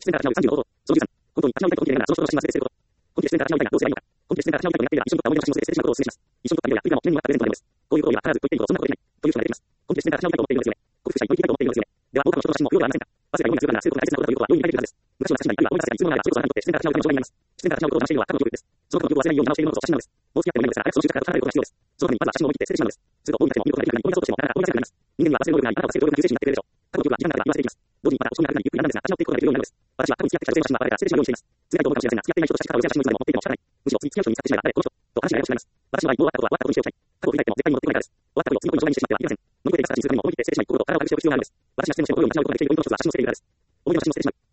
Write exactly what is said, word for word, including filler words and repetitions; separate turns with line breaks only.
出演から始まるさんじゅうの方法。そのじゅうさん、本当に立ち直りたいと思っているなら、その人との話で成功。本気で出演から始まりたいならどうすればいいのか。本気で出演から始まりたいと思っているなら、一緒にとった思い出の写真を設定してしまうことをお勧めします。一緒にとったビデオや、Twitter の記念にもらったプレゼントなどです。こういうことを言えば必ずと言っているほどそんなことできない。という人が出てきます。本気で出演から始まりたいと思っているのですよね。克服したい、乗り切りたいと思っているのですよね。では、多くの人の写真も不要ではありませんか。バスがよにんが通過なら、数個が大切なことだということは容易に理解できるはずです。昔の写真なり、あるいは思い出させたり、いつものなら、それこそあなたにとって出演から始まるための証明になります。出演から始まることを騙しているのは過去の記憶です。その過去の記憶を忘れないように直しているものこそ写真なのです。もう付き合ってもいないのですが、早くその習慣から離れることが必要です。そのためにまずは写真を思い切って捨ててしまうのです。すると、どうにかしても見ることができるからに追い出そうとしても、なかなか追い出せなくなります。人間には忘れる能力があり、あなたは忘れる能力が救世主になってくれるでしょう。過去の記憶は時間が経てば今捨てていきます。同時にまた遅くなるなりゆっくりなんですが、立ち直っていくことができるようになるのです。私は過去に付き合ってきた女性の写真は誰か捨ててしまうようにしています。辛いと思うかもしれませんが、付き合っていない人と写真から寄せた写真をいつまでも持っていても仕方ない。むしろ次付き合う人に使ってしまえば、誰この人と話がややこしくなります。私の場合、もう終わったことは終わったことにしておきたい。過去を振り返っても絶対に持ってこないからです。終わったことを次のことに障害にしてしまってはいけません。乗り越えていく形にするためにも思い切って捨ててしまい、心を体を軽くしておく必要があるのです。私が捨ててもよいようにしないことができるポイントの一つは写真を捨てているからです。思い出の写真を捨ててしまう。